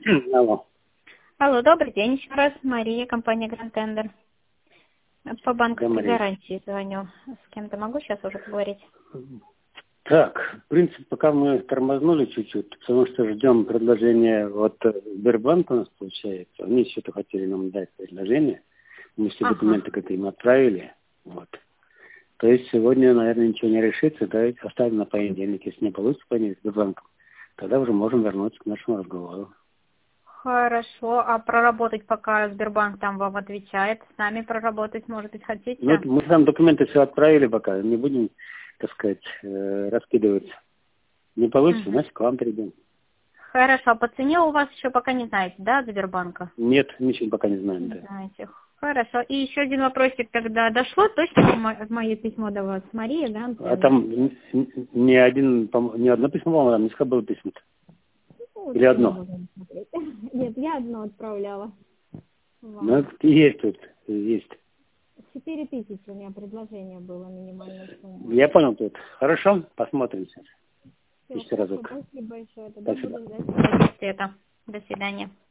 Алло. Алло, добрый день еще раз. Мария, компания Grand Tender. По банковской гарантии звоню. С кем-то могу сейчас уже поговорить? Так, в принципе, пока мы тормознули чуть-чуть, потому что ждем предложения от Сбербанка у нас получается. Они что-то хотели нам дать предложение. Мы все документы к этому отправили. Вот. То есть сегодня, наверное, ничего не решится, да, оставим на понедельник. Если не получится понедельник с Сбербанком, тогда уже можем вернуться к нашему разговору. Хорошо. А проработать пока Сбербанк там вам отвечает? С нами проработать, может быть, хотите? Ну, мы там документы все отправили пока. Не будем, так сказать, раскидываться. Не получится, значит, к вам придем. Хорошо. А по цене у вас еще пока не знаете, да, от Сбербанка? Нет, ничего пока не знаем. Не Да. знаете. Хорошо. И еще один вопросик, когда дошло, точно мое письмо до вас? Мария, да? А там ни одно письмо, по-моему, несколько было письмо. Или одно? Нет, я одно отправляла. Ну, есть тут, есть. 4000 у меня предложение было минимальная сумма. Я понял тут. Хорошо, посмотрим сейчас. Всё, Еще разок. спасибо большое. Тогда Спасибо. буду ждать ответа. До свидания.